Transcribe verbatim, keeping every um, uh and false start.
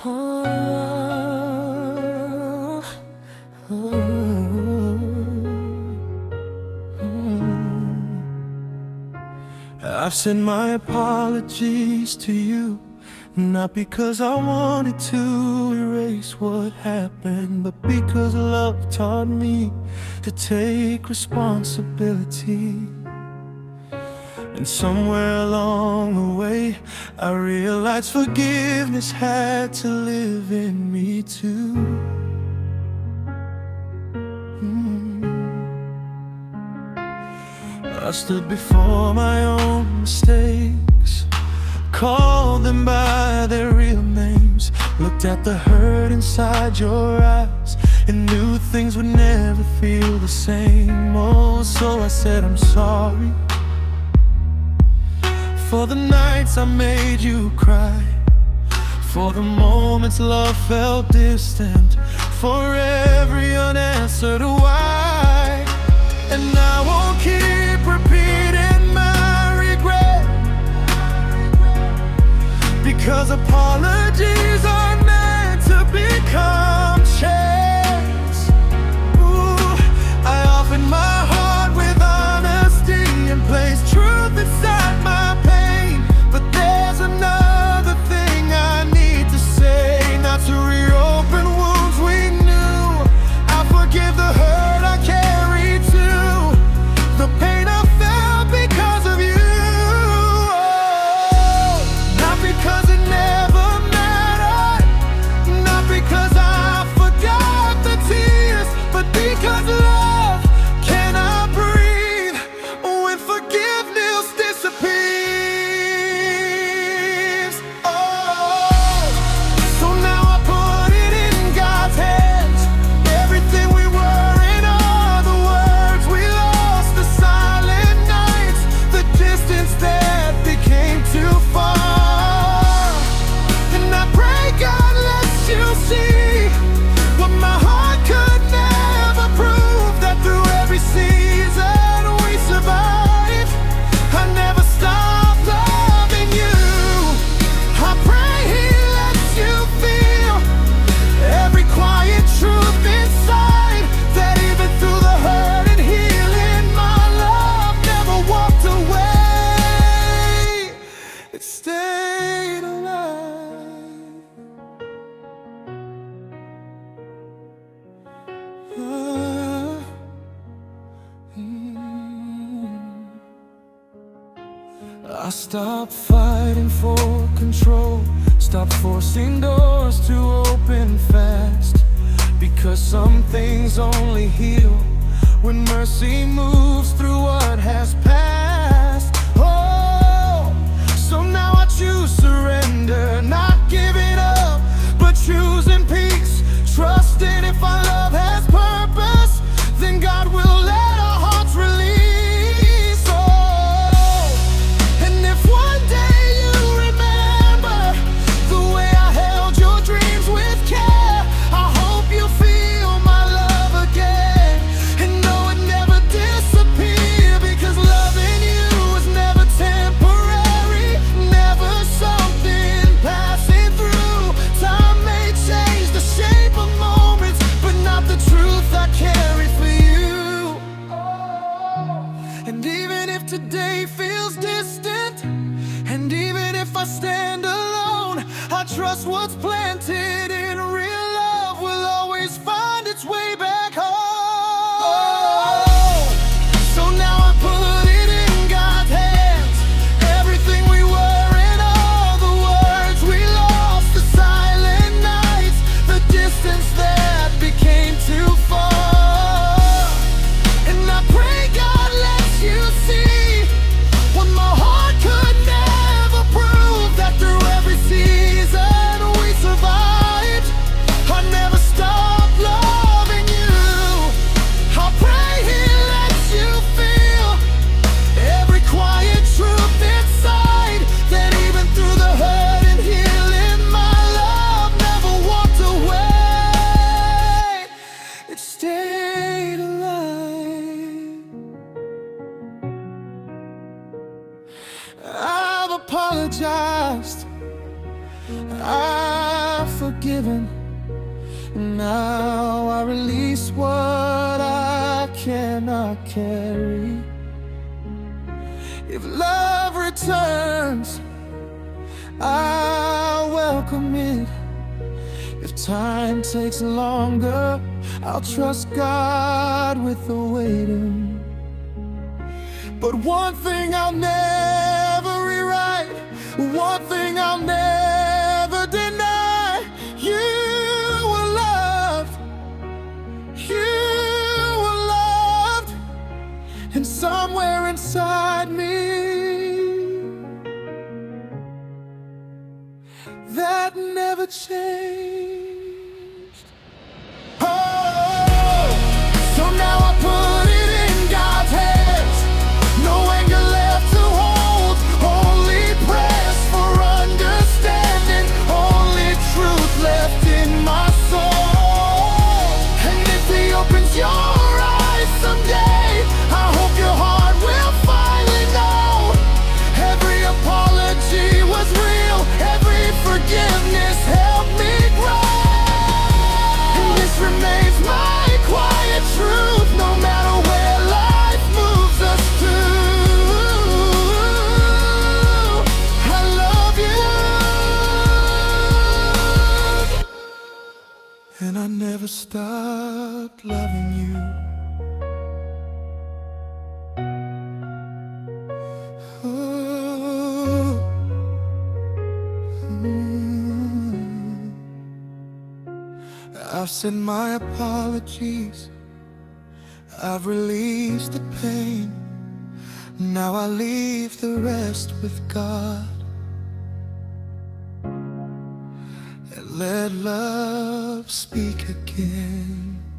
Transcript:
Oh, oh, mm. I've sent my apologies to you, not because I wanted to erase what happened, but because love taught me to take responsibility. And somewhere along the way, I realized forgiveness had to live in me too. mm. I stood before my own mistakes, called them by their real names, looked at the hurt inside your eyes, and knew things would never feel the same. Oh, so I said I'm sorry for the nights I made you cry, for the moments love felt distant, for every unanswered why. And I won't keep repeating my regret, because apologies are meant to become checks. Ooh, I offered my heart with honesty and placed truth inside my pain. But there's another thing I need to say, not to reopen wounds we knew. I forgive the hurt I carried too, the pain I felt because of you. Oh, not because it never mattered, not because I forgot the tears, but because love cannot breathe when forgiveness disappears. Oh, so now I put it in God's hands, everything we were, in other words we lost, the silent nights, the distance that became too far. And I pray God lets you see what my heart could never prove, that through every season we survived, I never stopped loving you. I pray He lets you feel every quiet truth inside, that even through the hurt and healing, my love never walked away. It stayed alive. Ah, mm. I stopped fighting for control, stopped forcing doors to open fast, because some things only heal when mercy moves through what has passed. Oh, so now I choose surrender, not giving up, but choosing peace, trusting if our love has purpose, then God will let our hearts release. Oh, and if one day you remember the way I held your dreams with care, I hope you feel my love again, and know it never disappear, because loving you was never temporary, never something passing through. Time may change the shape of moments, but not the truth I carry for you. And even if today feels distant, and even if I stand alone, I trust what's planted in real love will always find its way back home. Oh, so now I put it in God's hands, everything we were, in other words we lost, the silent nights, the distance that became too far. And I pray God lets you see what my heart could never prove, that through every season we survived, I never stopped loving you. I pray He lets you feel every quiet truth inside, that even through the hurt and healing, my love never walked away. It stayed alive. I've apologized, I've forgiven. Now I release what I cannot carry. If love returns, I'll welcome it. If time takes longer, I'll trust God with the waiting. But one thing I'll never rewrite, one thing I'll never deny: you were loved, you were loved, and somewhere inside me, that never changed. Oh, so now I put it in God's hands. No anger left to hold, only prayers for understanding, only truth left in my soul. And if He opens your eyes someday, I hope your heart will finally know every apology was real, every forgiveness helped me grow. And this remains my quiet truth, no matter where life moves us to. I love you, and I never stopped loving you. Ooh. Mm. I've said my apologies, I've released the pain. Now I leave the rest with God, and let love speak again.